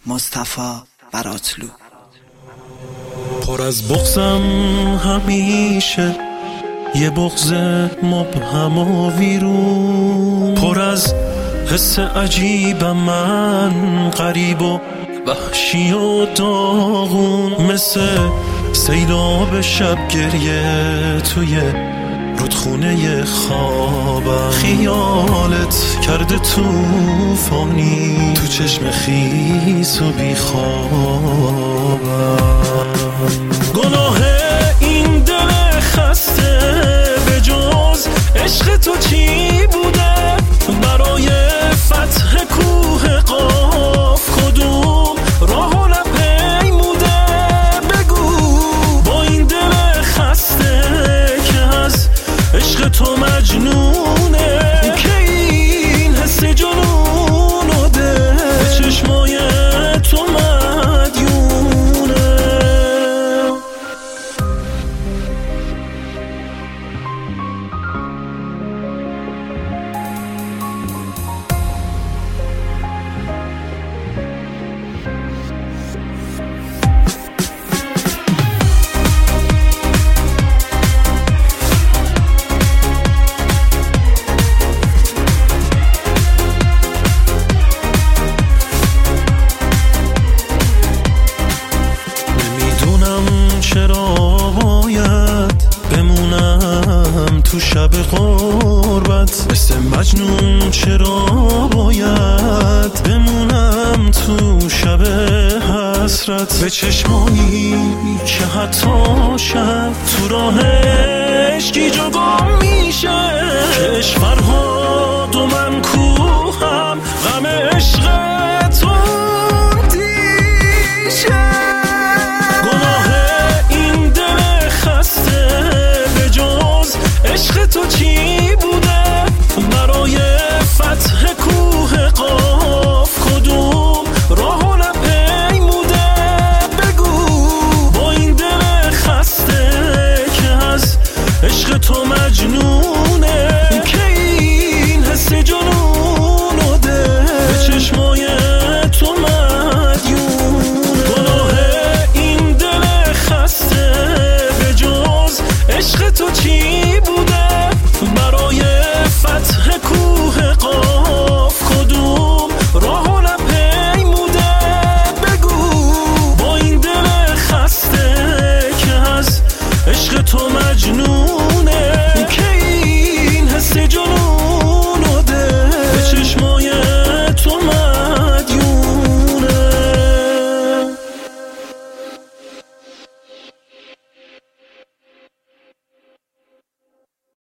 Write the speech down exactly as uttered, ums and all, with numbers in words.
مصطفی براتلو. پر از بغضم همیشه، یه بغض مبهم و ویرون، پر از حس عجیبم من، غریب و وحشی و داغون، مثل سیلاب شب گریه توی رودخونه خوابم، خیالت کرده توفانی تو چشم خیس و بیخوابم. گناه این دل خسته به جز عشق تو چی بوده؟ برای فتح کوه قاف کدوم راه نپیموده؟ بگو با این دل خسته که از عشق تو مجنونه، که این حس جنونو ده به چشمای تو مدیونه. چرا باید بمونم تو شب غربت، مثل مجنون چرا باید بمونم تو شب حسرت، به چشمایی که حتی شب تو راه عشقی جا گم میشه، که عشق فرها